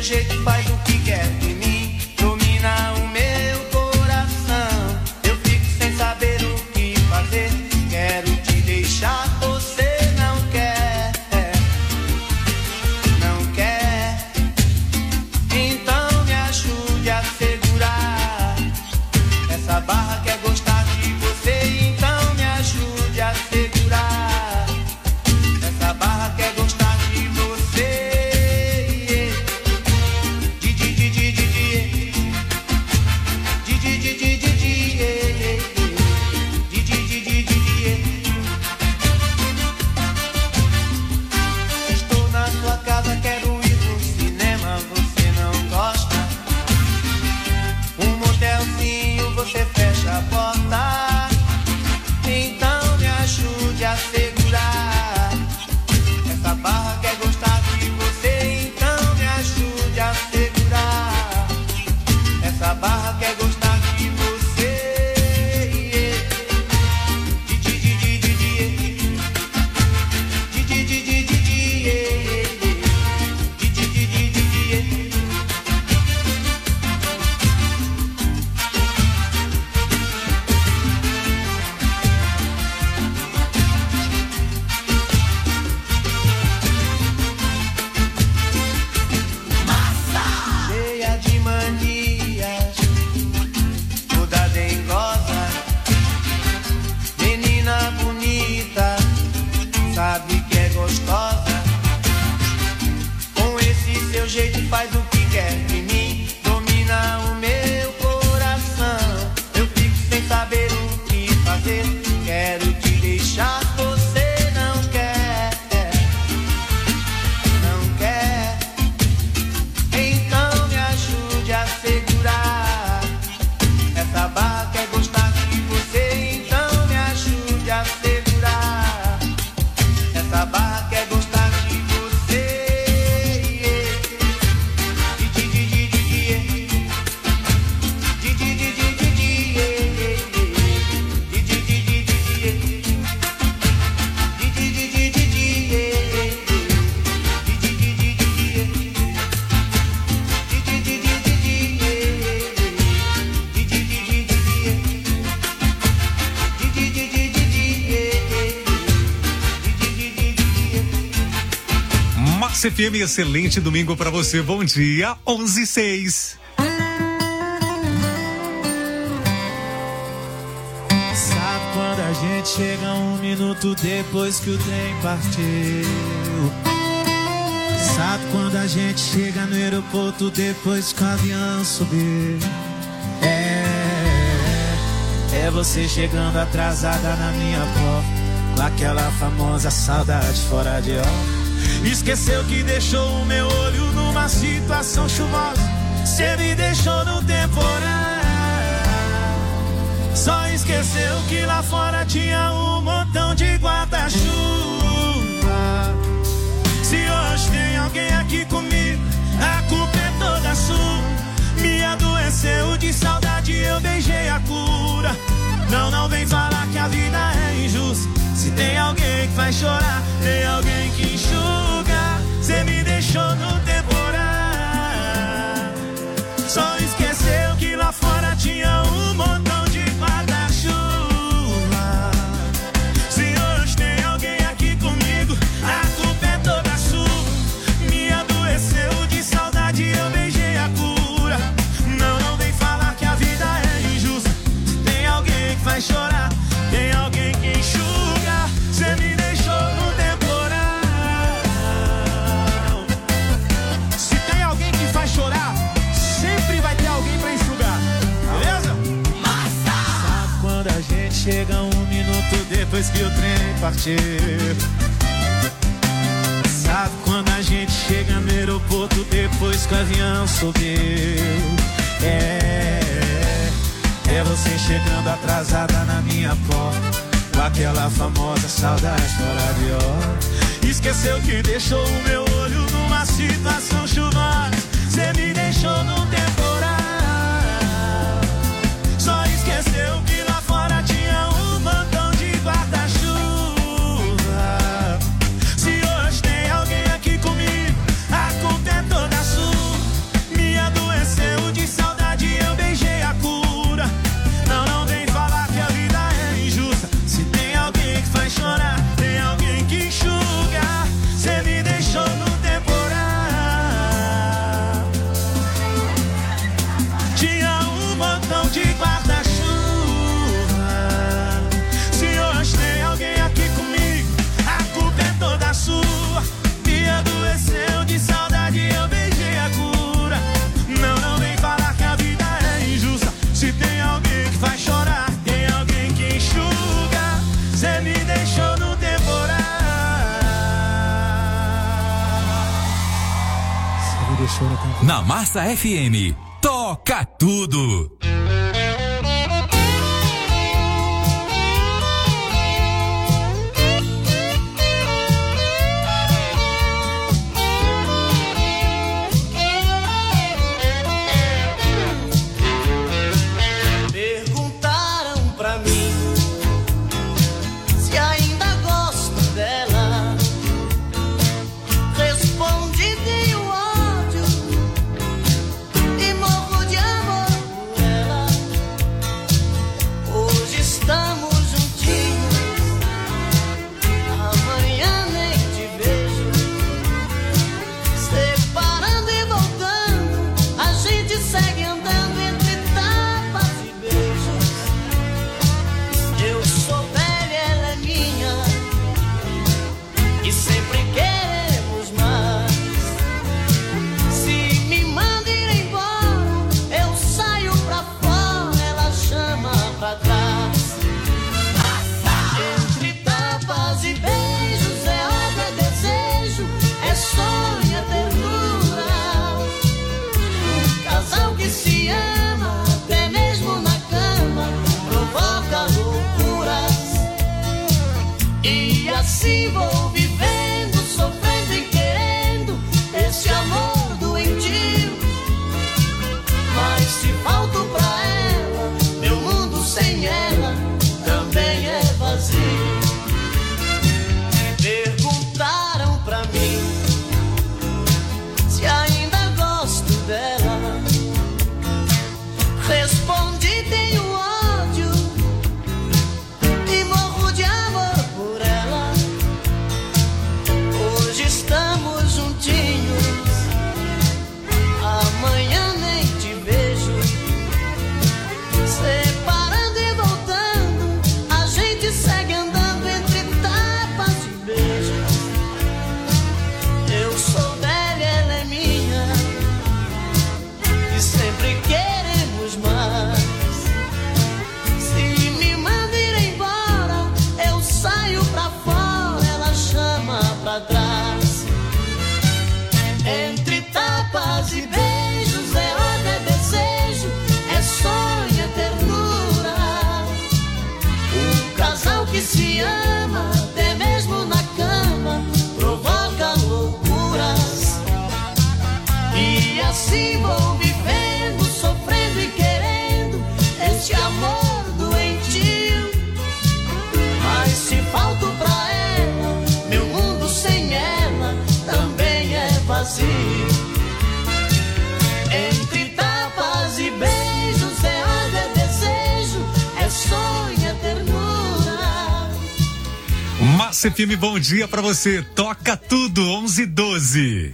jeito faz o que quer de mim, domina o meu coração. Eu fico sem saber o que fazer, quero te deixar, você não quer, não quer. Então me ajude a segurar essa barra, quer gostar de você. Então me ajude a segurar essa barra, quer gostar de você. Estou na sua casa, quero ir pro cinema, você não gosta. Um motelzinho, você fecha a porta. Então me ajude a segurar essa barra, quer gostar de você. Então me ajude a segurar essa barra, quer gostar de você. Cheia de manias, toda dengosa, menina bonita, sabe que é gostosa. Com esse seu jeito faz o que quer de mim, domina o meu coração. Eu fico sem saber o que fazer, quero te deixar, você não quer, não quer. Então me ajude a segurar essa barra, quer gostar de você. Então me ajude a segurar essa barra, quer gostar de você. Massa FM, excelente domingo pra você. Bom dia, 11:06. Sabe quando a gente chega 1 minuto depois que o trem partiu? Sabe quando a gente chega no aeroporto depois que o avião subiu? É você chegando atrasada na minha porta, com aquela famosa saudade fora de hora. Esqueceu que deixou o meu olho numa situação chuvosa, cê me deixou no temporal. Só esqueceu que lá fora tinha um montão de guarda-chuva. Se hoje tem alguém aqui comigo, a culpa é toda sua. Me adoeceu de saudade, eu beijei a cura. Não vem falar que a vida é injusta. Se tem alguém que faz chorar, tem alguém que enxuga. Cê me deixou no temporal. Só esqueceu que lá fora tinha um montão de guarda-chuva. Se hoje tem alguém aqui comigo, a culpa é toda sua. Me adoeceu de saudade, eu beijei a cura. Não vem falar que a vida é injusta. Se tem alguém que faz chorar, tem alguém que enxuga. Cê me deixou no temporal. Se tem alguém que faz chorar, sempre vai ter alguém pra enxugar. Beleza? Massa! Sabe quando a gente chega 1 minuto depois que o trem partiu? Sabe quando a gente chega no aeroporto depois que o avião subiu? É você chegando atrasada na minha porta, com aquela famosa saudade fora de hora. Esqueceu que deixou o meu olho numa situação chuvosa. Cê me deixou no temporal. Só esqueceu que lá fora tinha um montão de guarda-chuva. Se hoje tem alguém aqui comigo, a culpa é toda sua. Na Massa FM, toca tudo. Assim vou vivendo, sofrendo e querendo esse amor doentio. Mas se falto pra ela, meu mundo sem ela também é vazio. Perguntaram pra mim se ainda gosto dela. Respondi, tenho ódio e morro de amor por ela. Hoje estamos juntinhos, amanhã nem te vejo. Separando e voltando, a gente segue andando entre tapas e beijos. Eu sou dela, ela é minha, e sempre queremos mais. Se me manda ir embora, eu saio pra fora, ela chama pra trás. Entre tapas e beijos, é ódio, é desejo, é sonho, é ternura. Um casal que se ama, até mesmo na cama, provoca loucuras. E assim vou vivendo, sofrendo e querendo esse amor doentio. Mas se falto pra ela, meu mundo sem ela também é vazio. Entre tapas e beijos, é ódio, é desejo, é sonho, é ternura. Massa FM, bom dia pra você. Toca tudo, 11:12.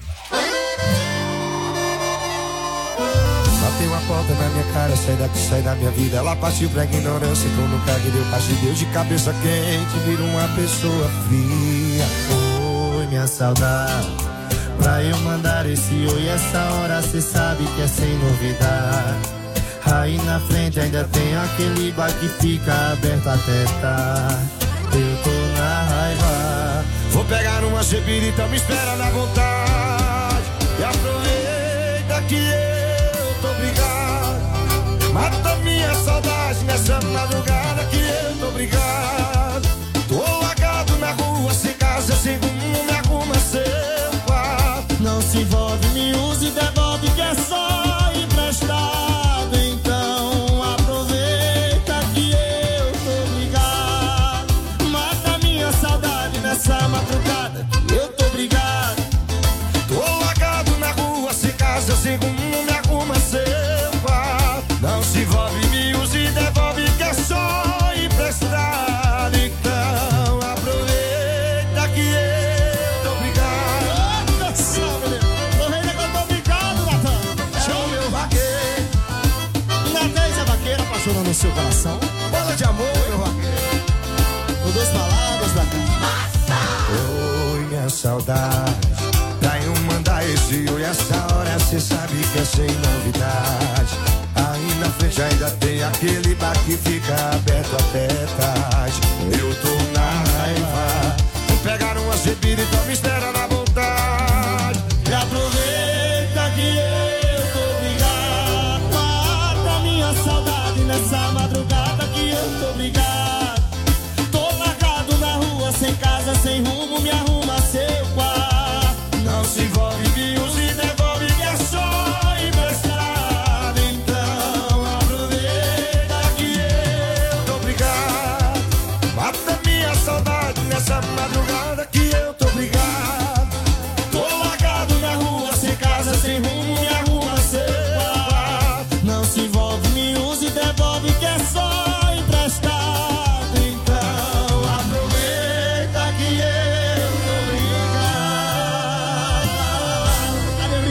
Bateu uma porta na minha cara, sai daqui, sai da minha vida. Ela partiu pra ignorância que eu nunca vi. Deu parte de Deus de cabeça quente, vira uma pessoa fria. Oi, minha saudade, pra eu mandar esse oi, essa hora cê sabe que é sem novidade. Aí na frente ainda tem aquele bar que fica aberto até tarde. Eu tô na raiva, vou pegar uma bebida, então me espera na vontade. E aproveita que eu tô brigado, mata minha saudade nessa madrugada que eu tô brigado. Tô largado na rua, sem casa, sem rumo, me arruma seu quarto. Não se envolve, me use e devolve que é só emprestado. Então aproveita que eu tô brigado, mata minha saudade nessa madrugada que eu tô brigado. Tô largado na rua, sem casa, sem rumo, me arruma seu quarto. Não se envolve, me use e devolve que é só emprestado. Então aproveita que eu tô brigado. Aproveita que eu tô brigado, Natan. Show, meu vaqueiro. Natan, essa vaqueira apaixonou no seu coração. Bola de amor, meu vaqueiro. Com duas palavras da massa. Oi, minha saudade, pra eu mandar esse oi, essa hora cê sabe que é sem novidade. Aí na frente ainda tem aquele bar que fica aberto até tarde. Eu tô na raiva, vou pegar uma bebida, então me espera na vontade. E aproveita que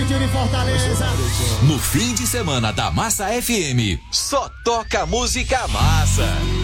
de Fortaleza. No fim de semana da Massa FM, só toca música massa.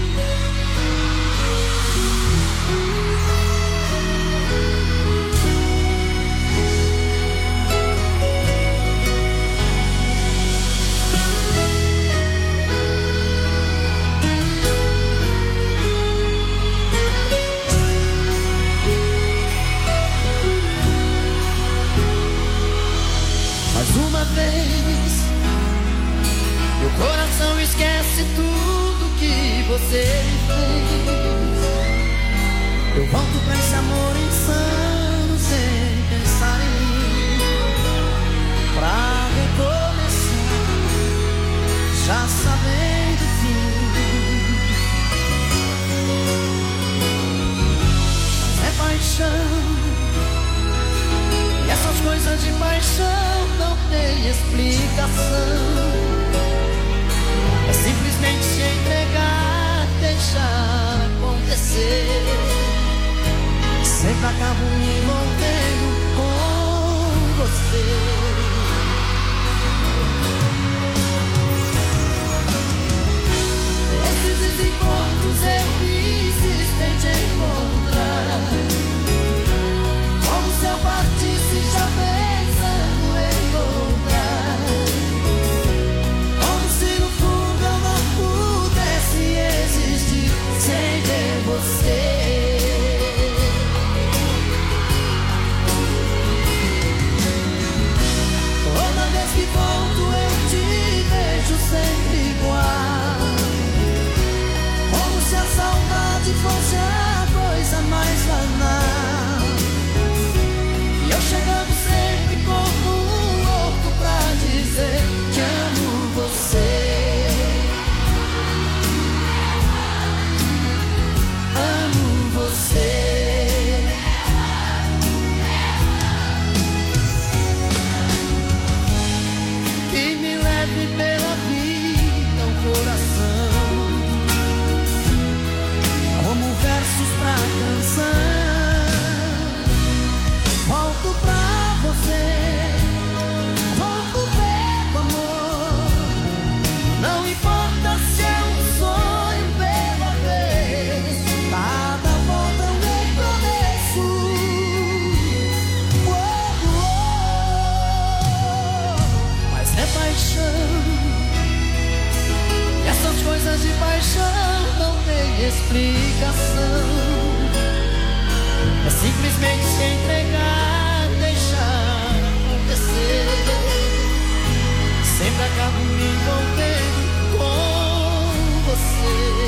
Meu coração esquece tudo que você me fez. Eu volto pra esse amor insano sem pensar em mim, pra recomeçar, já sabendo o fim. Mas é paixão, e essas coisas de paixão não tem explicação. É simplesmente se entregar, deixar acontecer. Sempre acabo me envolvendo com você. Esses desencontros difíceis de encontrar, como se eu partisse já pensando em voltar. Como se no fundo eu não pudesse existir sem ter você. Toda vez que volto eu te vejo sempre igual, como se a saudade fosse a coisa mais banal. E eu chegando sempre como um louco pra dizer que amo você. Amo você. Que me leve pela vida um coração, como versos pra canção. Volto pra você, volto pelo amor. Não importa se é um sonho pela vez, cada volta é um recomeço. Mas é paixão, e essas coisas de paixão não tem explicação. É simplesmente se entregar, deixar acontecer. Sempre acabo me envolvendo com você.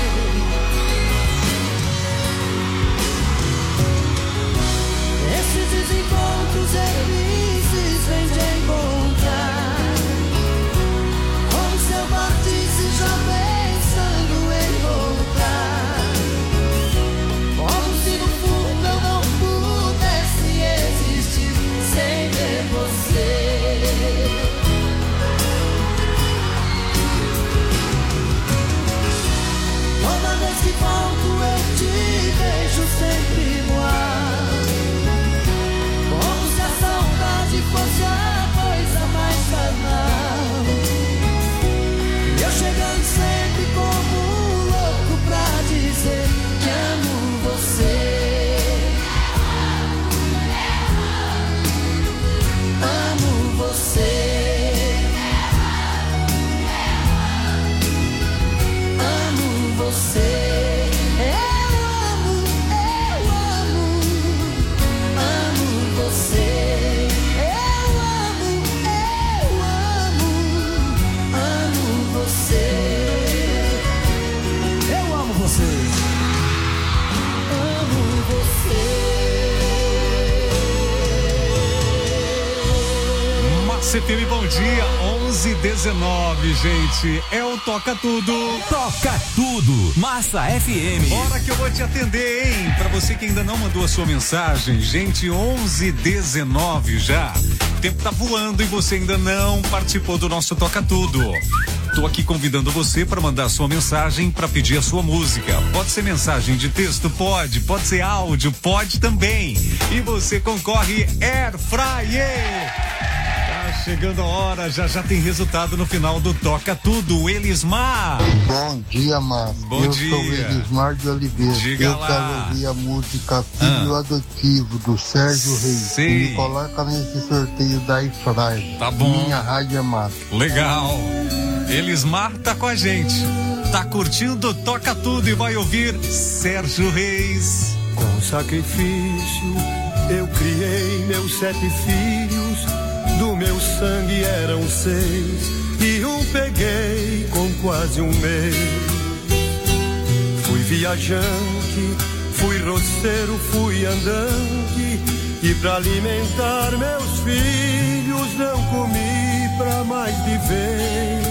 Esses desencontros difíceis vêm de encontrar, como se eu partisse já pensando em voltar. Como se no fundo eu não pudesse existir sem ter você. Toda vez que volto eu te vejo sempre igual, como se a saudade fosse a coisa mais banal. E eu chegando sempre como um louco pra dizer que amo você. Amo você. Amo você. Amo você. Amo você. Eu amo você. Amo você. Massa FM, bom dia, 11h19, gente. É o Toca Tudo. Toca tudo. Massa FM. Bora que eu vou te atender, hein? Pra você que ainda não mandou a sua mensagem, gente, 11h19 já. O tempo tá voando e você ainda não participou do nosso Toca Tudo. Tô aqui convidando você para mandar sua mensagem, para pedir a sua música. Pode ser mensagem de texto? Pode ser áudio? Pode também. E você concorre Air Fryer. chegando a hora, já tem resultado no final do Toca Tudo. Elismar. Bom dia, Márcio. Bom dia. Eu sou o Elismar de Oliveira. Diga eu lá. quero ouvir a música Filho Adotivo, do Sérgio Reis. Sei. Me coloca nesse sorteio da iFly. Tá bom. Minha rádio é massa. Legal. Elismar tá com a gente. Tá curtindo Toca Tudo e vai ouvir Sérgio Reis. Com sacrifício eu criei meus 7 filhos, do meu sangue eram 6 e um peguei com quase um mês. Fui viajante, fui roceiro, fui andante e pra alimentar meus filhos não comi pra mais de vez.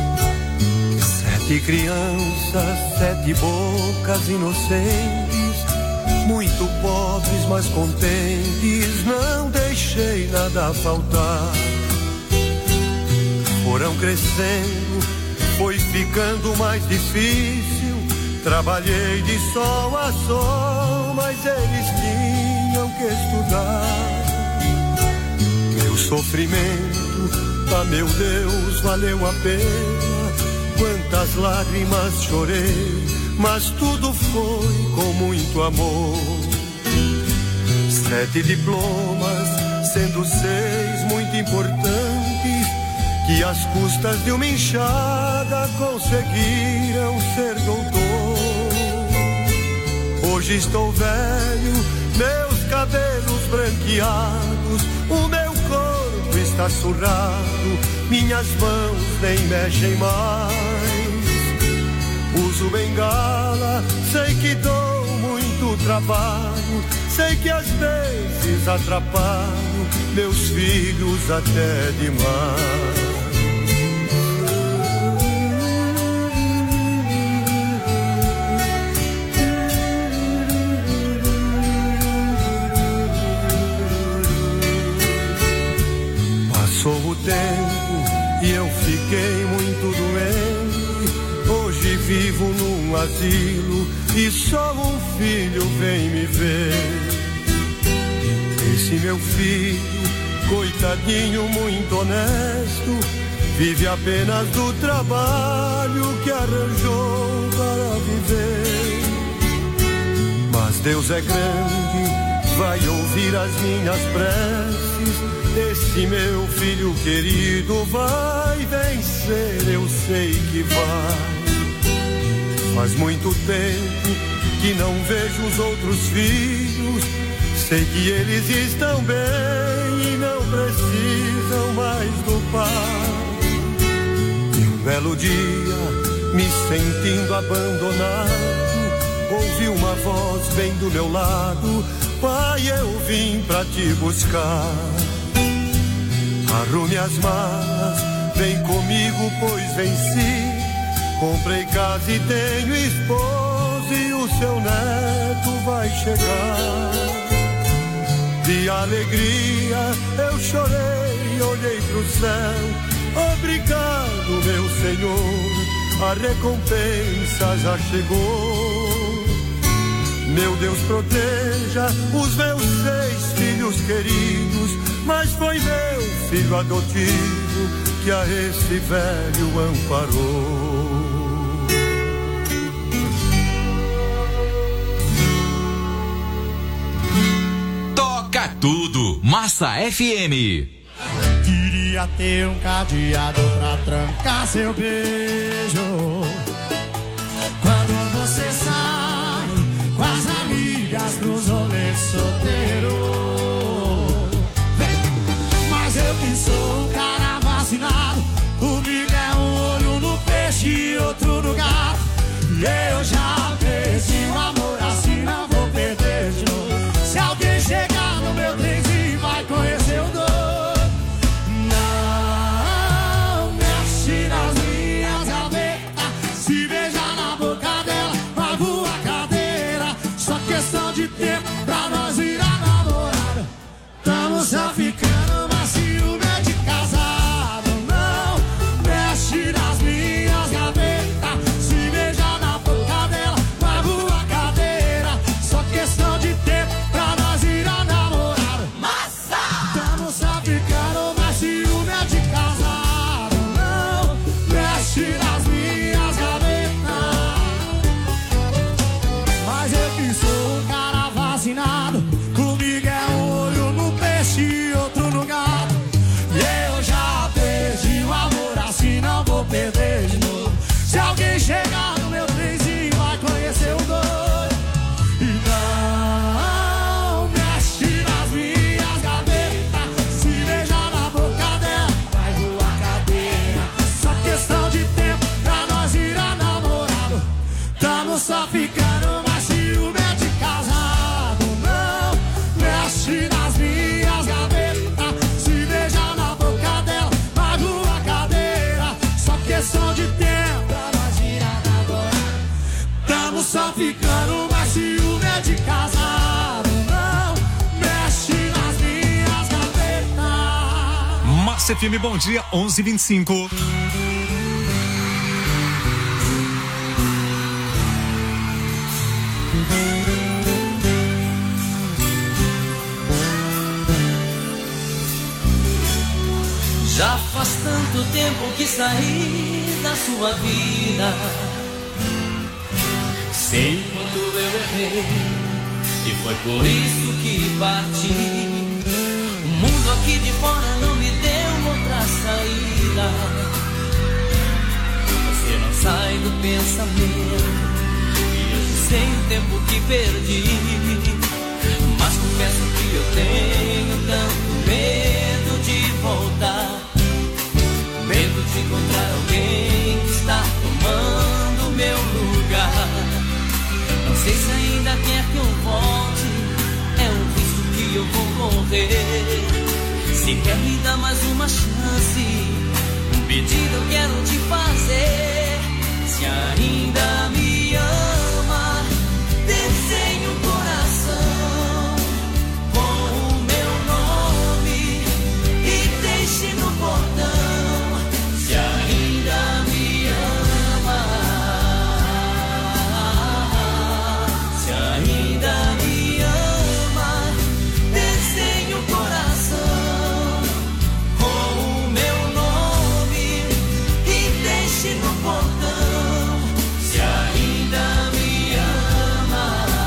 7 crianças, 7 bocas inocentes, muito pobres, mas contentes, não deixei nada faltar. Foram crescendo, foi ficando mais difícil, trabalhei de sol a sol, mas eles tinham que estudar. Meu sofrimento, ah meu Deus, valeu a pena, quantas lágrimas chorei, mas tudo foi com muito amor. 7 diplomas, sendo 6 muito importantes, que às custas de uma enxada conseguiram ser doutor. Hoje estou velho, meus cabelos branqueados, o meu corpo está surrado, minhas mãos nem mexem mais. Uso bengala, sei que dou muito trabalho, sei que às vezes atrapalho meus filhos até demais. Passou o tempo e eu fiquei muito doente. Hoje vivo num asilo e só um filho vem me ver. Esse meu filho, coitadinho, muito honesto, vive apenas do trabalho que arranjou para viver. Mas Deus é grande, vai ouvir as minhas preces. Esse meu filho querido vai vencer, eu sei que vai. Faz muito tempo que não vejo os outros filhos, sei que eles estão bem e não precisam mais do pai. E um belo dia, me sentindo abandonado, ouvi uma voz bem do meu lado: pai, eu vim pra te buscar. Arrume as malas, vem comigo, pois venci. Comprei casa e tenho esposa e o seu neto vai chegar. De alegria eu chorei, olhei pro céu. Obrigado, meu Senhor, a recompensa já chegou. Meu Deus, proteja os meus 6 filhos queridos, mas foi meu filho adotivo que a esse velho amparou. Toca Tudo, Massa FM. Queria ter um cadeado pra trancar seu beijo. Quando você sai com as amigas pros rolês solteiros. Mas eu que sou um cara vacinado, comigo é um olho no peixe e outro no gato. E eu já perdi o amor, assim não vou perder de novo. Se alguém chegar no meu trenzinho vai conhecer o dono. Não mexe nas minhas gavetas, se beijar na boca dela vai voar cadeira. Só questão de tempo pra nós virar namorado. Massa FM, bom dia, 11h25. Já faz tanto tempo que saí da sua vida. Sei quando eu errei e foi por isso que parti. O mundo aqui de fora não me deu outra saída. Você não sai do pensamento e eu sei o tempo que perdi. Mas confesso que eu tenho tanto medo de voltar. Medo de encontrar alguém que está tomando meu lugar. Não sei se ainda quer que eu volte, é um risco que eu vou correr. Se quer me dar mais uma chance, um pedido eu quero te fazer. Se ainda me ama, desenhe um coração com o meu nome e deixe no portão. Se ainda me ama, se ainda me ama, desenhe um coração com o meu nome e deixe no portão. Se ainda me ama.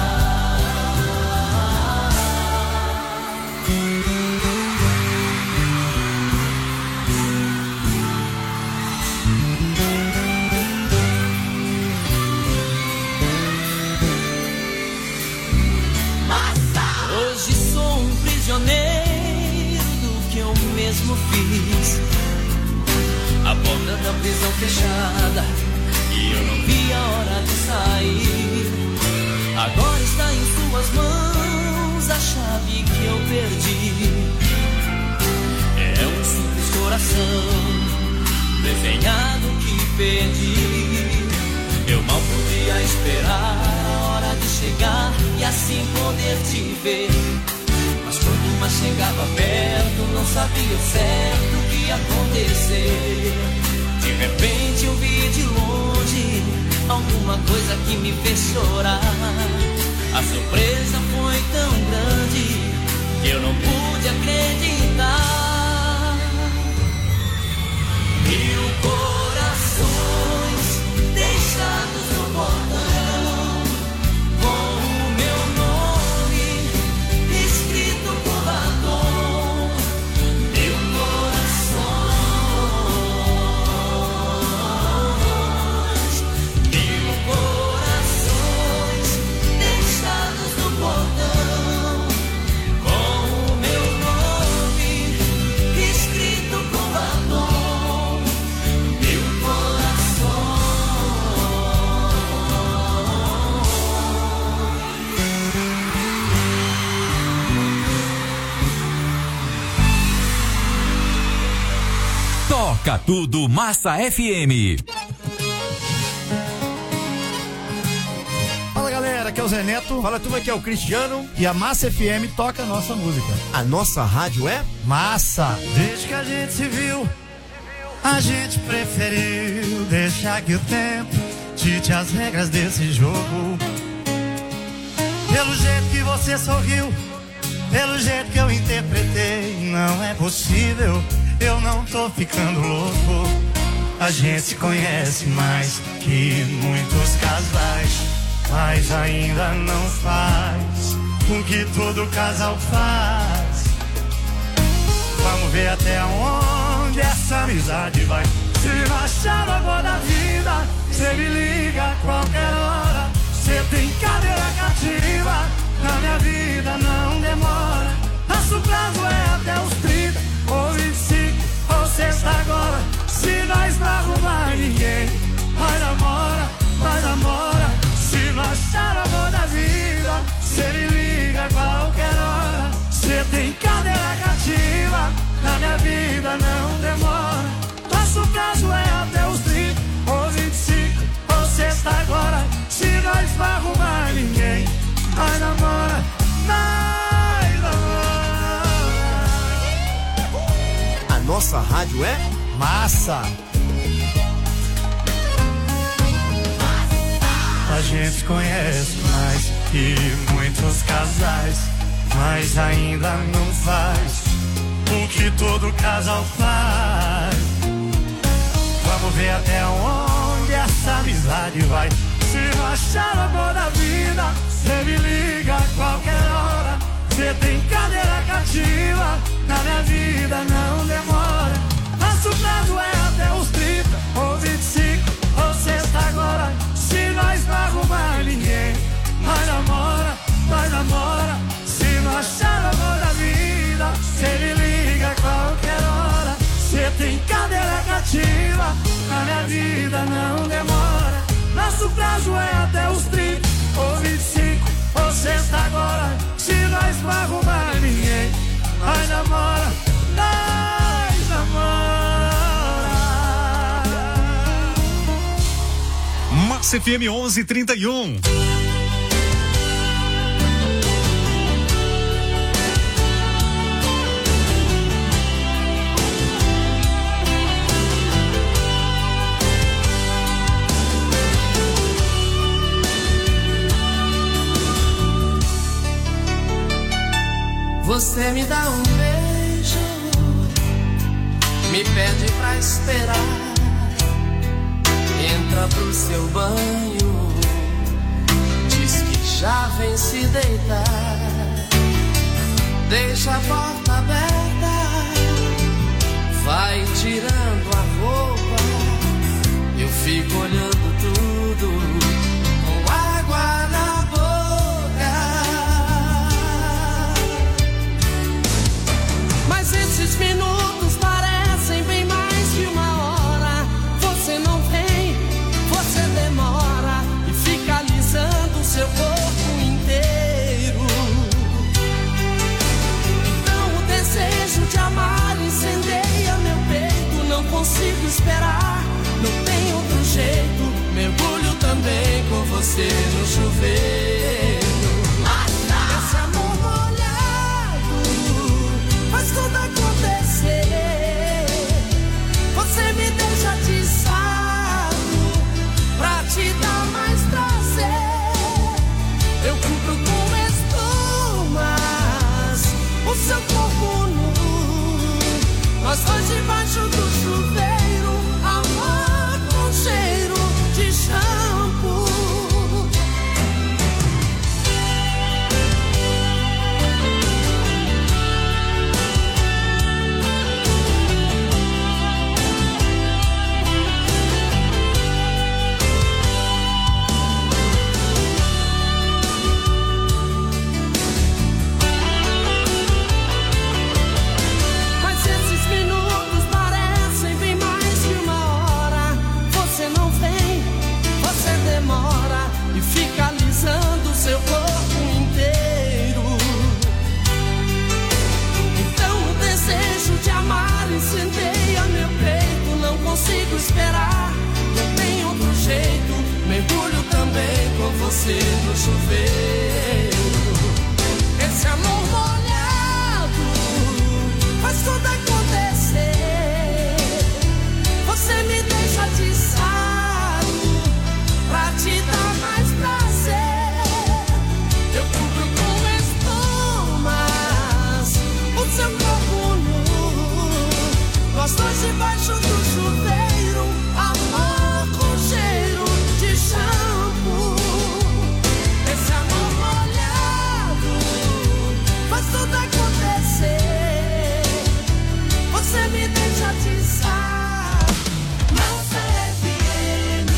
Hoje sou um prisioneiro do que eu mesmo fiz. A porta da prisão fechada e eu não vi a hora de sair. Agora está em suas mãos a chave que eu perdi. É um simples coração desenhado que perdi. Eu mal podia esperar a hora de chegar e assim poder te ver. Mas quando mais chegava perto, não sabia o certo o que ia acontecer. De repente eu vi de longe alguma coisa que me fez chorar. A surpresa foi tão grande que eu não pude acreditar. 1000 corações deixados no portão, com o meu nome escrito com batom. 1000 corações, 1000 corações deixados no portão, com o meu nome escrito com batom. 1000 Toca tudo Massa FM. Fala galera, aqui é o Zé Neto. Fala turma, aqui é o Cristiano. E a Massa FM toca a nossa música. A nossa rádio é Massa. Desde que a gente se viu, a gente preferiu deixar que o tempo dite as regras desse jogo. Pelo jeito que você sorriu, pelo jeito que eu interpretei, não é possível, eu não tô ficando louco. A gente se conhece mais que muitos casais, mas ainda não faz com que todo casal faz. Vamos ver até onde essa amizade vai. Se não achar o amor da vida, cê me liga a qualquer hora. Cê tem cadeira cativa, na minha vida não demora. Nosso prazo é até os 30 ou 25 ou sexta agora. Se nós não arrumar ninguém, vai namora, vai namora. Se não achar o amor da vida, cê me liga a qualquer hora. Cê tem cadeira cativa, na minha vida não demora. Nosso prazo é até os 30 ou 25 ou sexta agora. Se nós não arrumar ninguém, vai namora, vai namora. nossa rádio é massa. A gente conhece mais que muitos casais, mas ainda não faz o que todo casal faz. Vamos ver até onde essa amizade vai. Se não achar o amor da vida, cê me liga a qualquer hora. Cê tem cadeira cativa, na minha vida não demora. Nosso prazo é até os 30, ou 25, ou sexta agora. Se nós não arrumar ninguém, nós namora, nós namora. Se não achar o amor da vida, cê me liga a qualquer hora. Cê tem cadeira cativa, na minha vida não demora. Nosso prazo é até os 30, ou 25, ou sexta agora. Se nós não arrumar ninguém, nós namora, nós namora. Massa FM 11:31. Você me dá um beijo, me pede pra esperar, entra pro seu banho, diz que já vem se deitar, deixa a porta aberta, vai tirando a roupa, eu fico olhando tudo com água na boca. Mas esses minutos parecem bem mais que uma hora. Você não vem, você demora e fica alisando seu corpo inteiro. Então o desejo de amar incendeia meu peito. Não consigo esperar, não tem outro jeito. Mergulho também com você no chuveiro. Esse amor molhado faz tudo acontecer. Você me deixa atiçado pra te dar mais prazer. Eu cubro com espumas o seu corpo nu. Nós dois debaixo do chuveiro, amor com cheiro de shampoo. Seu corpo inteiro. Então o desejo de amar incendeia meu peito. Não consigo esperar, não tem outro jeito. Mergulho também com você no chuveiro. Esse amor molhado faz tudo acontecer. Você me deixa atiçado pra te dar mais prazer. Eu cubro com espumas o seu corpo nu. Nós dois debaixo do chuveiro, amor com cheiro de shampoo. Esse amor molhado faz tudo acontecer. Você me deixa atiçar. Massa FM.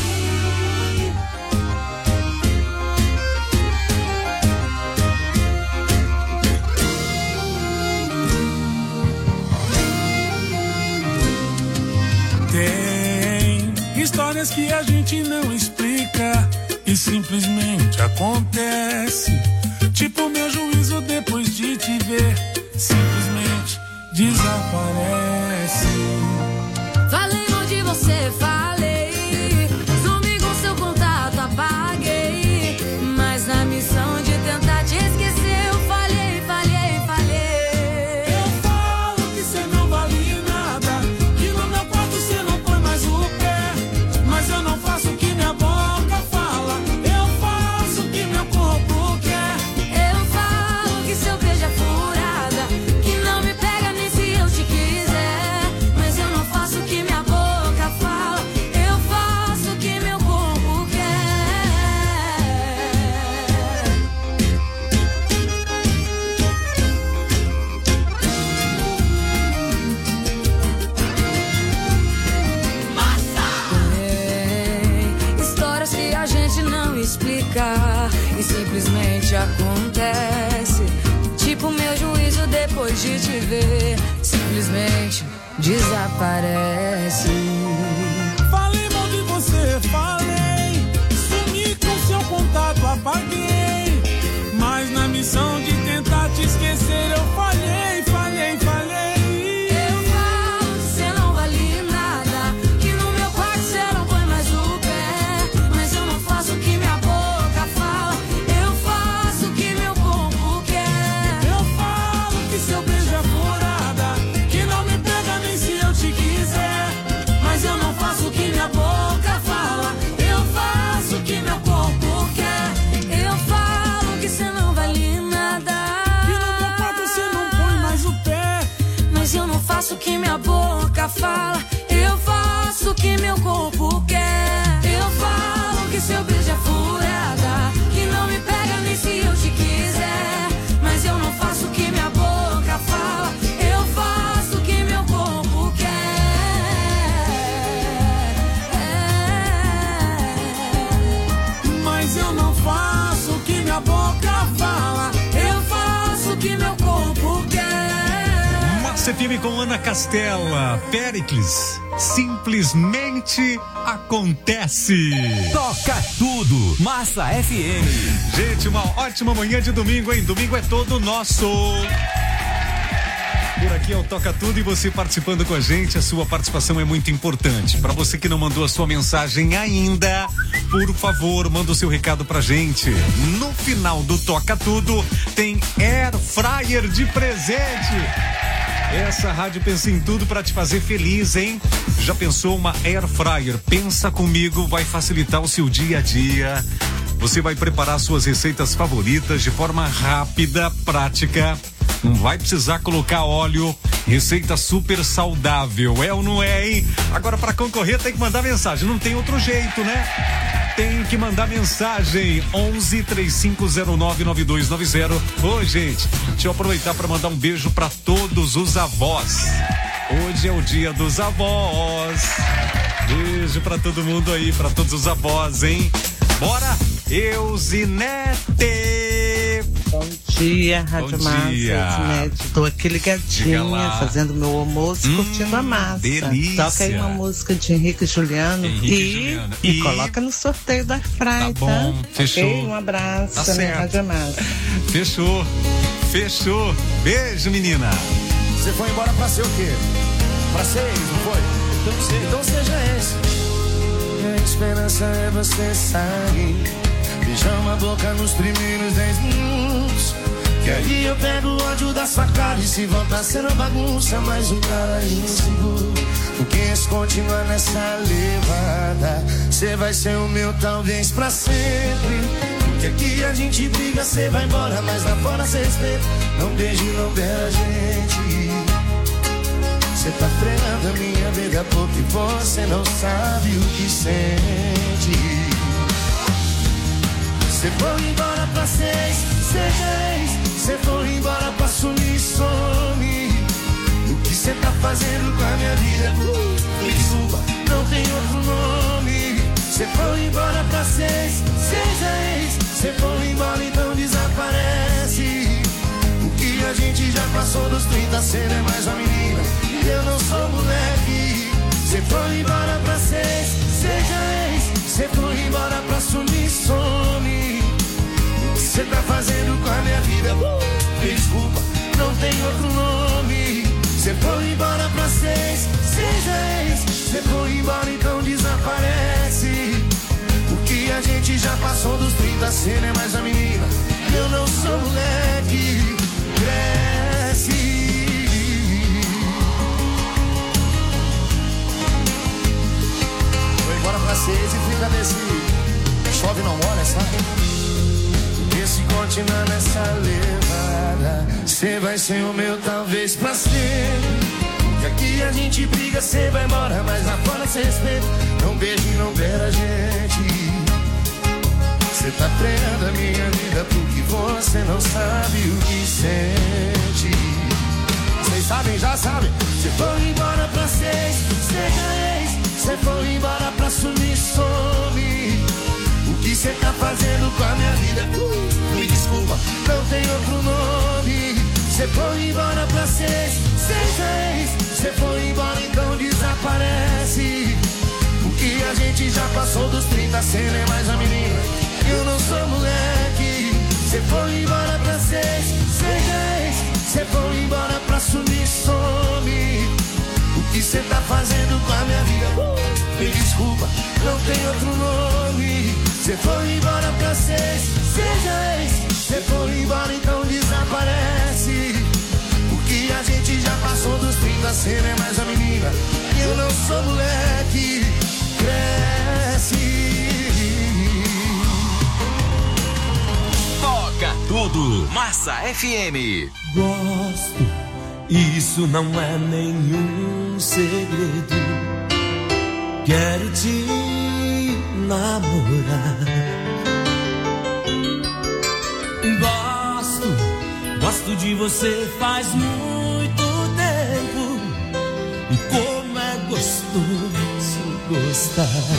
Tem histórias que a gente não explica e simplesmente acontece. Tipo meu juízo depois de te ver, simplesmente desaparece. Falei onde você falei, some com seu contato apaguei, mas na missão de tentar te esquecer eu falhei. Eu falo que cê não vale nada, acontece. Tipo meu juízo depois de te ver, simplesmente desaparece. Falei mal de você, falei. Sumi com seu contato, apaguei. Mas na missão de tentar te esquecer eu falhei, falhei, falhei. Eu falo que você não vale nada, que no meu quarto você não põe mais o pé. Mas eu não faço o que minha boca fala, eu faço o que meu corpo quer. Eu falo que seu beijo é furada, que não me pega nem se eu te quiser. Mas eu não faço o que minha boca fala, eu faço o que meu corpo quer. Eu falo que você não vale nada, que no meu quarto você não põe mais o pé. mas eu não faço o que minha boca fala, eu faço o que meu corpo quer. Eu falo que seu beijo é furada, que não me pega nem se eu te quiser. Mas eu não faço o que minha boca fala, eu faço o que meu corpo quer. Mas eu não faço o que minha boca fala, Eu faço o que meu corpo quer. Massa FM com Ana Castela, Péricles, simplesmente acontece. Toca tudo, Massa FM. Gente, uma ótima manhã de domingo, hein? Domingo é todo nosso. Por aqui é o Toca Tudo e você participando com a gente, a sua participação é muito importante. Para você que não mandou a sua mensagem ainda, por favor, manda o seu recado pra gente. No final do Toca Tudo tem Air Fryer de presente. Essa rádio pensa em tudo para te fazer feliz, hein? Já pensou uma Air Fryer? Pensa comigo, vai facilitar o seu dia a dia. Você vai preparar suas receitas favoritas de forma rápida, prática. Não vai precisar colocar óleo. Receita super saudável, é ou não é, hein? Agora, para concorrer, tem que mandar mensagem. Não tem outro jeito, né? Tem que mandar mensagem 11 3509 9290. Ô, gente, deixa eu aproveitar para mandar um beijo para todos os avós. Hoje é o dia dos avós. Beijo para todo mundo aí, para todos os avós, hein? Bora, Euzinete. Bom dia, Rádio Massa. Estou aqui ligadinha, fazendo meu almoço, curtindo a massa. Delícia. Toca aí uma música de Henrique e Juliano. E coloca no sorteio da Fry, tá? Bom, fechou. Okay? Um abraço, tá também, Rádio Massa. Fechou. Beijo, menina. Você foi embora pra ser o quê? Pra ser ex, não foi? Então seja esse. A esperança é você sair, beijar uma boca nos primeiros 10 minutos, que aí eu pego o ódio da sua cara. E se voltar a ser uma bagunça, mais um cara inseguro. Porque se continuar nessa levada, cê vai ser o meu talvez pra sempre. Porque aqui a gente briga, cê vai embora, mas lá fora cê respeita. Não beije, não beira a gente. Cê tá frenando a minha vida porque você não sabe o que sente. Cê foi embora pra seis, seja ex. Cê foi embora pra sumir, some. O que cê tá fazendo com a minha vida? Me desculpa, não tem outro nome. Cê foi embora pra seis, seja ex. Cê foi embora, então desaparece. O que a gente já passou dos 30, cê não é mais uma menina. Eu não sou moleque. Cê foi embora pra seis, seja ex. Cê foi embora pra sumir, some. O que cê tá fazendo com a minha vida? Desculpa, não tem outro nome. Cê foi embora pra seis, seja ex. Cê foi embora, então desaparece. O que a gente já passou dos 30, cê não é mais a menina. Eu não sou moleque. Cresce. Bora pra seis e fica nesse chove não molha, sabe? E se continuar nessa levada, cê vai ser o meu talvez pra sempre. Porque aqui a gente briga, cê vai embora, mas lá fora cê respeita. Não beije, não beira a gente. Cê tá treinando a minha vida porque você não sabe o que sente. Vocês sabem, já sabem. Cê foi embora pra seis, seja ex. Cê foi embora pra sumir, some. O que cê tá fazendo com a minha vida? Me desculpa, não tem outro nome. Cê foi embora pra ser, seja ex. Cê foi embora, então desaparece. Porque a gente já passou dos 30, cê não é mais a menina, eu não sou moleque. Cê foi embora pra ser, seja ex. Cê foi embora pra sumir, some. O que cê tá fazendo com a minha vida? Me desculpa, não tem outro nome. Cê foi embora pra ser, seja ex. Cê foi embora, então desaparece. Porque a gente já passou dos 30, cê não é mais a menina, eu não sou moleque. Cresce. Toca tudo, Massa FM. Gosto, isso não é nenhum segredo. Quero te namorar. Gosto de você faz muito tempo. E como é gostoso gostar.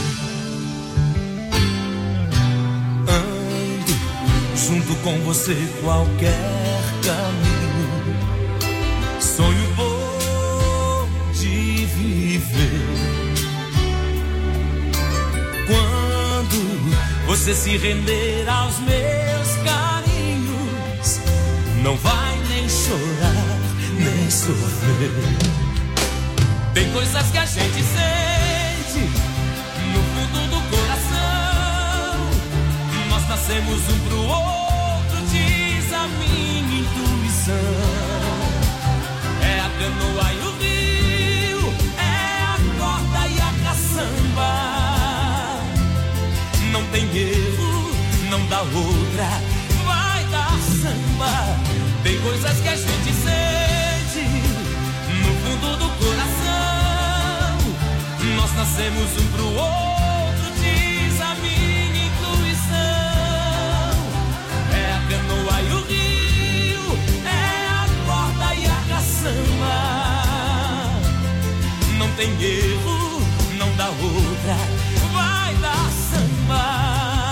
Ando junto com você qualquer caminho. Sonho bom de viver. Quando você se render aos meus carinhos, não vai nem chorar, nem sofrer. Tem coisas que a gente sente no fundo do coração. Nós nascemos um pro outro, diz a minha intuição. É a canoa e o rio, é a corda e a caçamba. Não tem erro, não dá outra, vai dar samba. Tem coisas que a gente sente no fundo do coração. Nós nascemos um pro outro, diz a minha intuição. É a canoa e o rio, é a corda e a caçamba. Não tem erro, não dá outra, vai dar samba.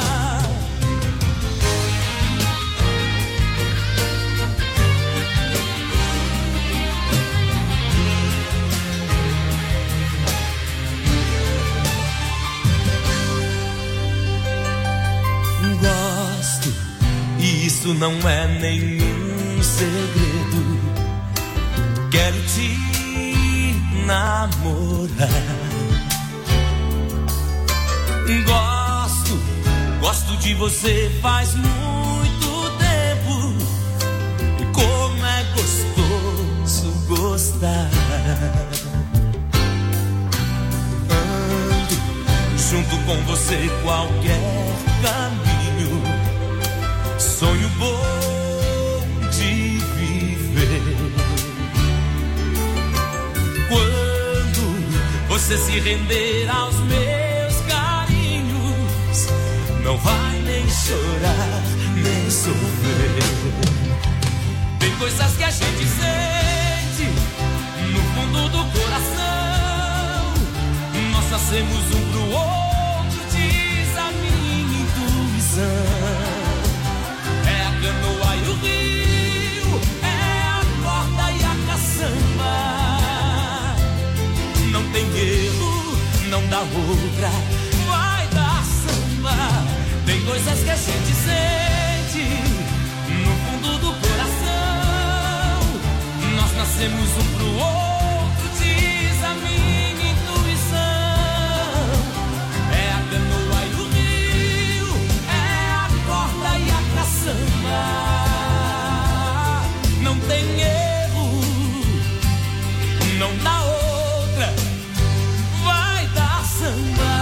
Gosto, isso não é nenhum segredo. Quero te namorar. Gosto de você faz muito tempo. E como é gostoso gostar. Ando junto com você qualquer caminho. Sonho bom de viver. Quando você se render aos meus carinhos, não vai nem chorar, nem sofrer. Tem coisas que a gente sente no fundo do coração. Nós nascemos um pro outro, diz a minha intuição. É a canoa e o rio, é a corda e a caçamba. Não tem erro, não dá outra, vai dar samba. Tem coisas que a gente sente no fundo do coração. Nós nascemos um pro outro, diz a minha intuição. É a canoa e o rio, é a corda e a caçamba. Não tem erro, não dá outra, vai dar samba.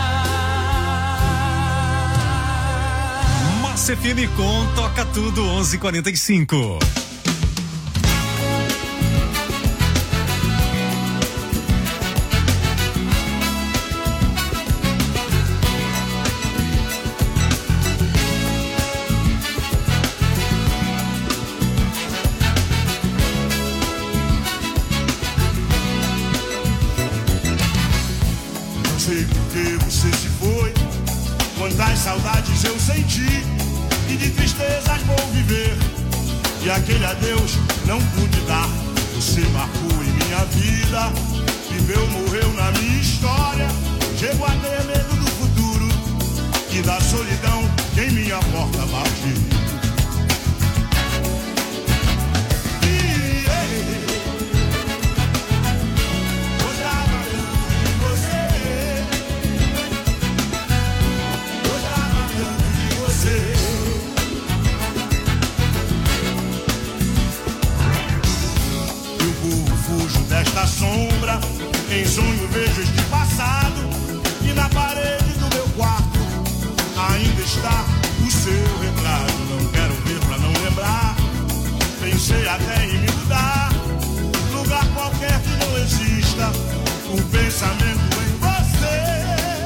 Massa FM com Toca Tudo 11:45. Não sei por que você se foi, quantas saudades eu senti. e de tristezas vou viver. E aquele adeus não pude dar, você marcou em minha vida. Viveu, morreu na minha história. Chego a ter medo do futuro e da solidão que em minha porta bate. Desta sombra, em sonho vejo este passado, e na parede do meu quarto ainda está o seu retrato. Não quero ver pra não lembrar, pensei até em me mudar, lugar qualquer que não exista o pensamento em você.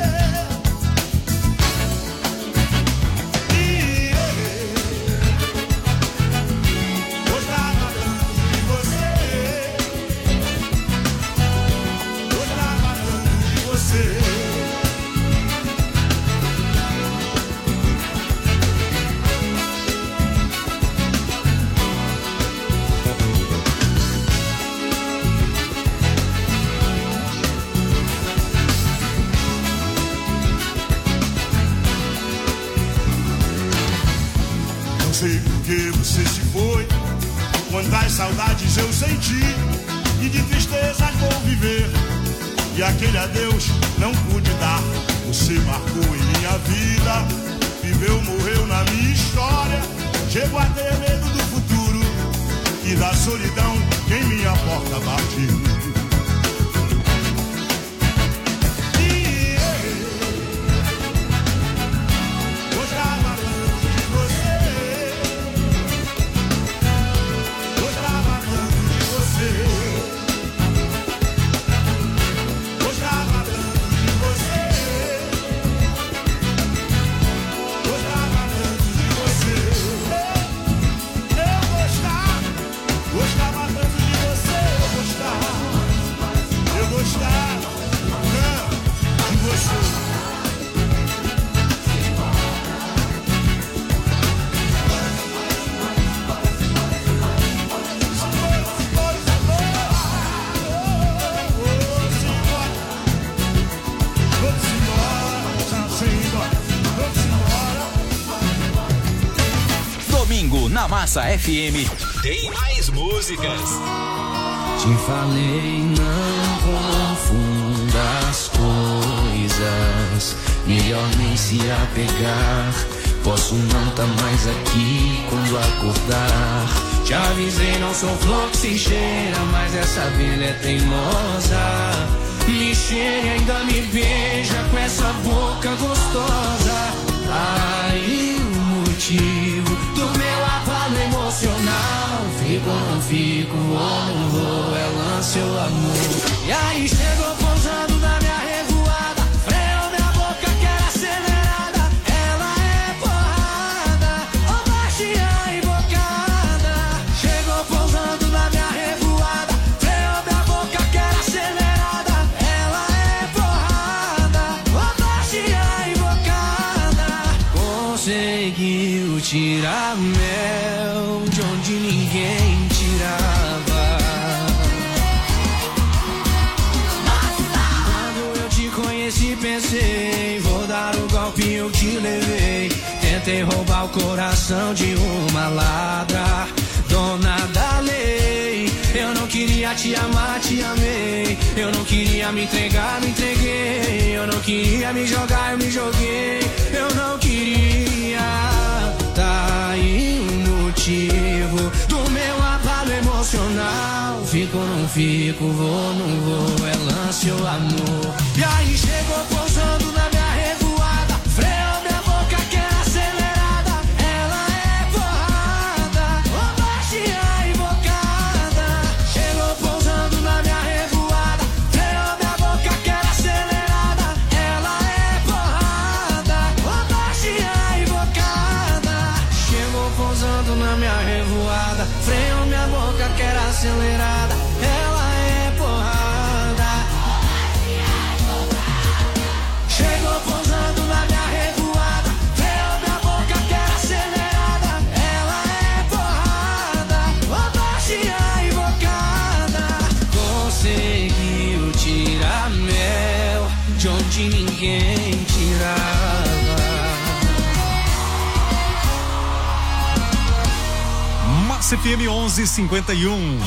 Não sei por que você se foi, quantas saudades eu senti, e de tristezas vou viver. E aquele adeus não pude dar, você marcou em minha vida. Viveu, morreu na minha história. Chego a ter medo do futuro e da solidão que em minha porta bate. Na Massa FM tem mais músicas. Te falei, não confunda as coisas. Melhor nem se apegar. Posso não tá mais aqui quando acordar. Te avisei, não sou flor que se cheira, mas essa abelha é teimosa. Me cheira e ainda me beija com essa boca gostosa. Aí o motivo do meu abalo emocional. Fico ou não fico, vou ou não vou, é lance ou amor. E aí chegou pousando na minha revoada, freou minha boca que era acelerada. Ela é porrada, ou baixinha invocada. Chegou pousando na minha revoada, freou minha boca que era acelerada. Ela é porrada, ou baixinha invocada. Conseguiu tirar mel de onde ninguém tirava. Quando eu te conheci pensei, vou dar o golpe eu te levei. Tentei roubar o coração de uma ladra, dona da lei. Eu não queria te amar, te amei. Eu não queria me entregar, me entreguei. Eu não queria me jogar, eu me joguei. Eu não queria. Tá aí o motivo do meu abalo emocional. Fico ou não fico, vou ou não vou, é lance ou amor. E aí chegou pousando na minha revoada, freou minha boca que era acelerada. Ela é porrada, ou baixinha invocada. Chegou pousando na minha revoada, freou minha boca que era acelerada. Ela é porrada, ou baixinha invocada. Chegou pousando na minha revoada, freou minha boca que era acelerada. Ela é porrada. de onde ninguém tirava. Massa FM 11:51.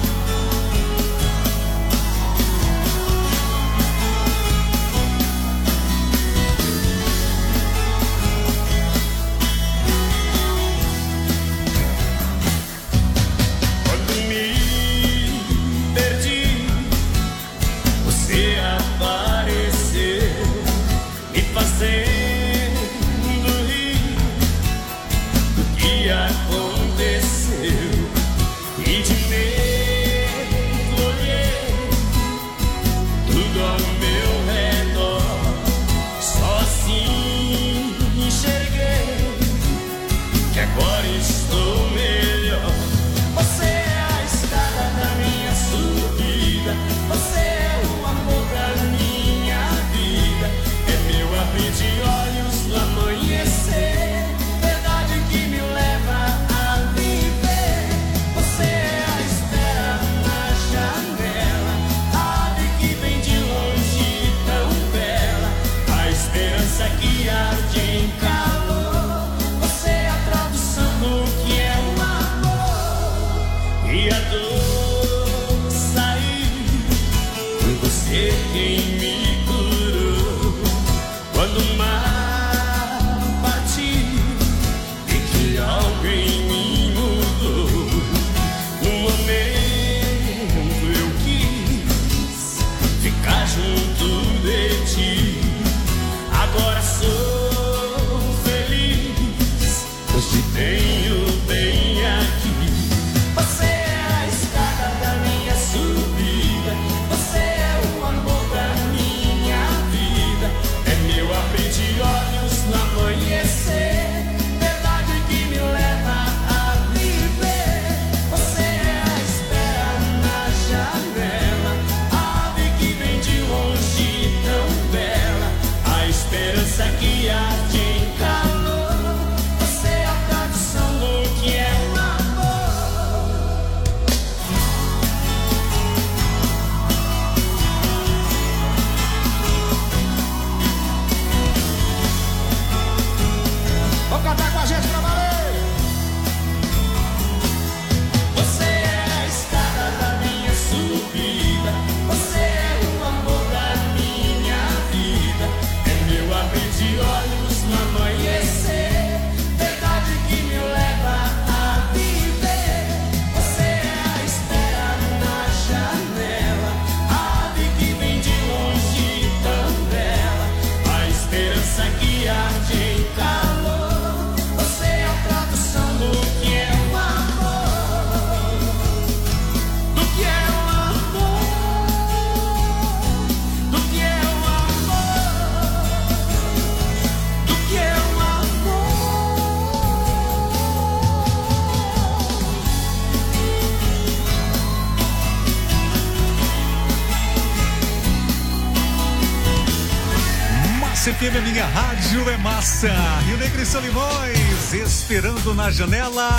FM, minha rádio é massa. Rio Negro e Solimões, esperando na janela.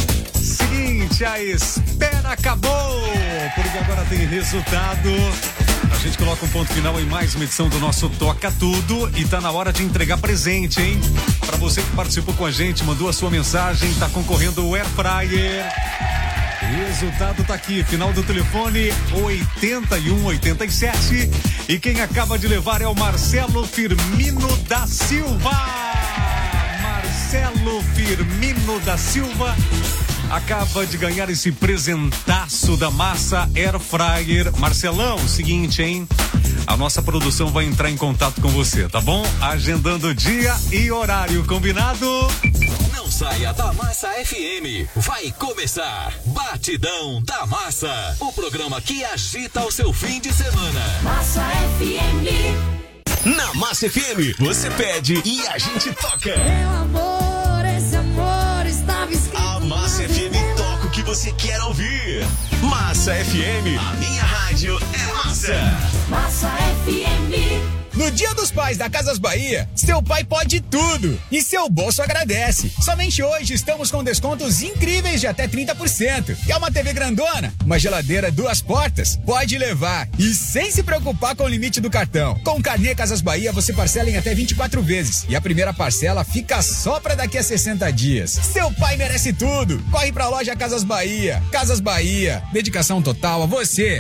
Seguinte, a espera acabou, porque agora tem resultado. A gente coloca um ponto final em mais uma edição do nosso Toca Tudo e tá na hora de entregar presente, hein? Pra você que participou com a gente, mandou a sua mensagem, tá concorrendo o Air Fryer. Resultado tá aqui, final do telefone 8187. E quem acaba de levar é o Marcelo Firmino da Silva. Marcelo Firmino da Silva acaba de ganhar esse presentaço da Massa Air Fryer. Marcelão, seguinte, hein? A nossa produção vai entrar em contato com você, tá bom? Agendando dia e horário, combinado? Não saia da Massa FM. Vai começar Batidão da Massa, o programa que agita o seu fim de semana. Massa FM. Na Massa FM, você pede e a gente toca. Meu amor, esse amor estava escrito. A Massa FM toca o que você quer ouvir. Massa FM, a minha rádio é massa. Massa FM. No Dia dos Pais da Casas Bahia, seu pai pode tudo e seu bolso agradece. Somente hoje estamos com descontos incríveis de até 30%. Quer uma TV grandona? Uma geladeira 2 portas? Pode levar e sem se preocupar com o limite do cartão. Com o Carnê Casas Bahia você parcela em até 24 vezes e a primeira parcela fica só para daqui a 60 dias. Seu pai merece tudo. Corre pra loja Casas Bahia. Casas Bahia, dedicação total a você.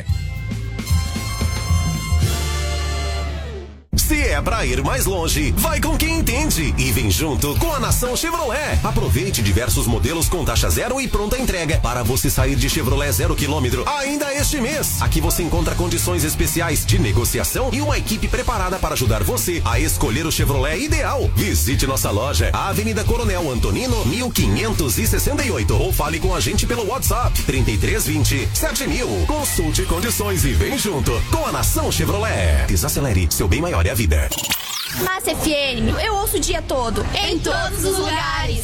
Se é pra ir mais longe, vai com quem entende e vem junto com a Nação Chevrolet. Aproveite diversos modelos com taxa zero e pronta entrega para você sair de Chevrolet 0 km ainda este mês. Aqui você encontra condições especiais de negociação e uma equipe preparada para ajudar você a escolher o Chevrolet ideal. Visite nossa loja, a Avenida Coronel Antonino 1568 ou fale com a gente pelo WhatsApp 3320 7000. Consulte condições e vem junto com a Nação Chevrolet. Desacelere, seu bem maior é a vida. Massa FM, eu ouço o dia todo, em todos os lugares.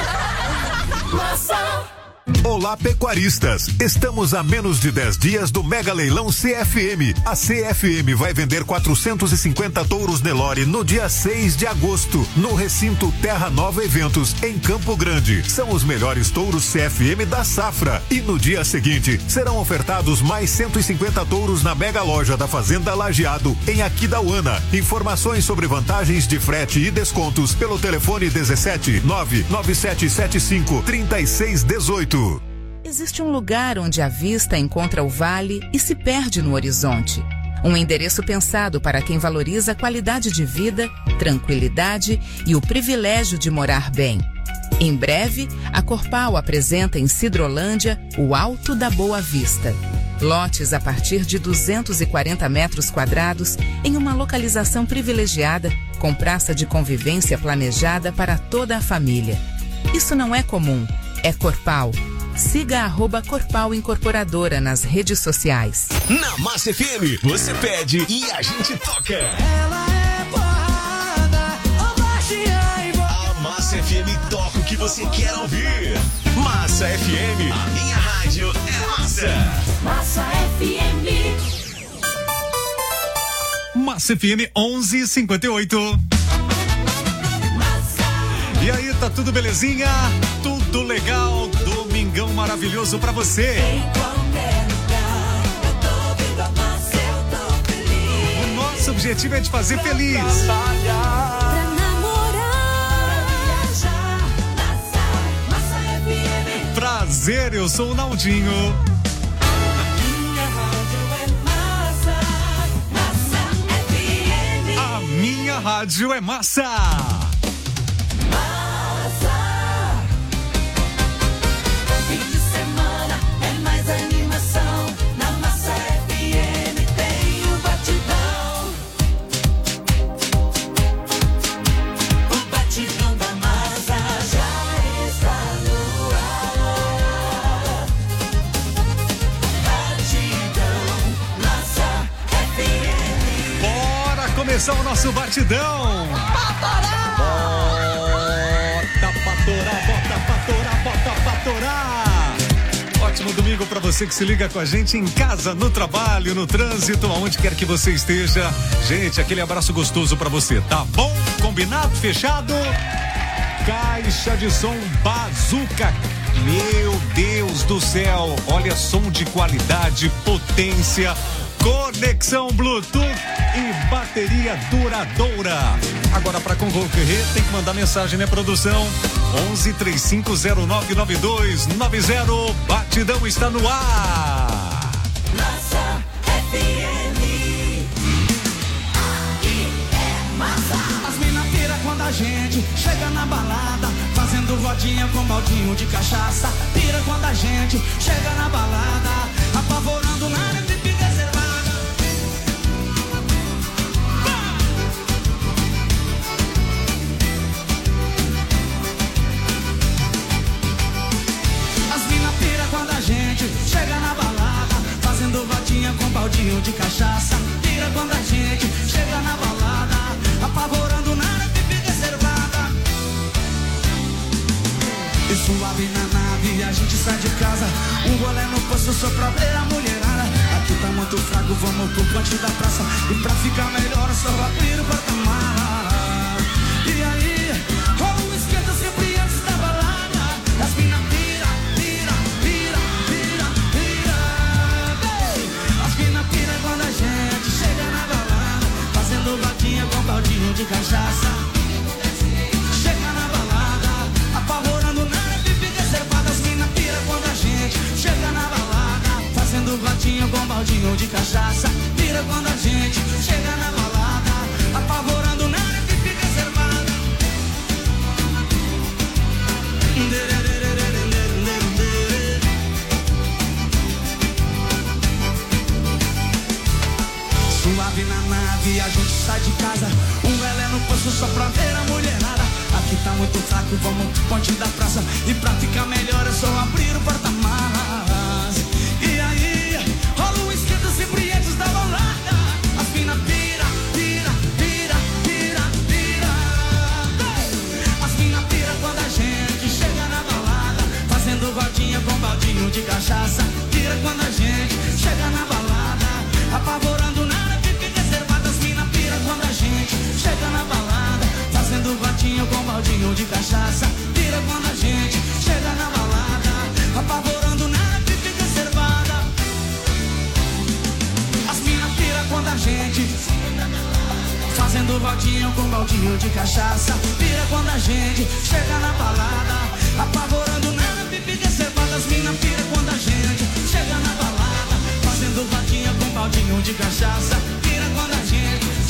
Massa. Olá, pecuaristas! Estamos a menos de 10 dias do Mega Leilão CFM. A CFM vai vender 450 touros Nelore no dia 6 de agosto, no recinto Terra Nova Eventos, em Campo Grande. São os melhores touros CFM da safra. E no dia seguinte, serão ofertados mais 150 touros na Mega Loja da Fazenda Lajeado, em Aquidauana. Informações sobre vantagens de frete e descontos pelo telefone 17 99775 3618. Existe um lugar onde a vista encontra o vale e se perde no horizonte. Um endereço pensado para quem valoriza a qualidade de vida, tranquilidade e o privilégio de morar bem. Em breve, a Corpal apresenta em Sidrolândia o Alto da Boa Vista. Lotes a partir de 240 metros quadrados em uma localização privilegiada, com praça de convivência planejada para toda a família. Isso não é comum, é Corpal. Siga @Corpal Incorporadora nas redes sociais. Na Massa FM, você pede e a gente toca. Ela é porrada, a Massa FM toca o que você quer ouvir. Massa FM, a minha rádio é massa. Massa FM. Massa FM 11:58. E aí, tá tudo belezinha? Tudo legal? Domingão maravilhoso pra você. Em qualquer lugar, eu tô ouvindo a Massa, eu tô feliz. O nosso objetivo é te fazer feliz. Pra namorar, pra viajar, Massa FM. Prazer, eu sou o Naldinho. Minha rádio é Massa, Massa FM. A minha rádio é massa. Começar o nosso batidão. Bota pra torar, bota pra torar. Ótimo domingo pra você que se liga com a gente em casa, no trabalho, no trânsito, aonde quer que você esteja. Gente, aquele abraço gostoso pra você, tá bom? Combinado? Fechado? Caixa de som Bazooka. Meu Deus do céu, olha, som de qualidade, potência, conexão Bluetooth e bateria duradoura. Agora, para concorrer, tem que mandar mensagem, né, produção? 1135099290. Batidão está no ar. Massa FM. É massa. As mina pira quando a gente chega na balada, fazendo rodinha com baldinho de cachaça. Pira quando a gente chega na balada, apavorando na área de pica reservada. As mina pira quando a gente chega na balada, fazendo rodinha com baldinho de cachaça. Pira quando a gente chega na balada, apavorando na área de pica reservada. E suave na nave, a gente sai de casa. Um golé no posto só pra ver a mulherada. Aqui tá muito fraco, vamos pro ponte da praça. E pra ficar melhor é só abrir o porta-mala. E aí, rola um esquenta sempre antes da balada. As mina pira, pira, pira, pira, pira. As mina pira quando a gente chega na balada, fazendo vaquinha com baldinho de cachaça. Chega na balada, apavorando nada, pipi reservada. As mina pira quando a gente chega na balada, fazendo vaquinha com baldinho de cachaça. Pira quando a gente chega na balada, apavorando nada, pipi reservada. Suave na nave, a gente sai de casa, um velé no posto só pra ver a mulherada. Aqui tá muito fraco, vamos pro ponte da praça. E pra ficar melhor é só abrir o porta-malas. E aí, rola um esquenta sempre antes da balada. As mina pira, pira, pira, pira, pira. As mina pira quando a gente chega na balada, fazendo rodinha com baldinho de cachaça. Pira quando a gente chega na balada, apavorando nada, pipi reservada. As mina pira quando a gente chega na balada, fazendo rodinha com baldinho de cachaça. Pira quando a gente chega na balada, apavorando nada, pipi reservada. As mina pira quando a gente fazendo rodinha com baldinho de cachaça. Pira quando a gente chega na balada, apavorando nada, pipi reservada. As mina pira quando a gente chega na balada, fazendo rodinha com baldinho de cachaça. Pira quando a gente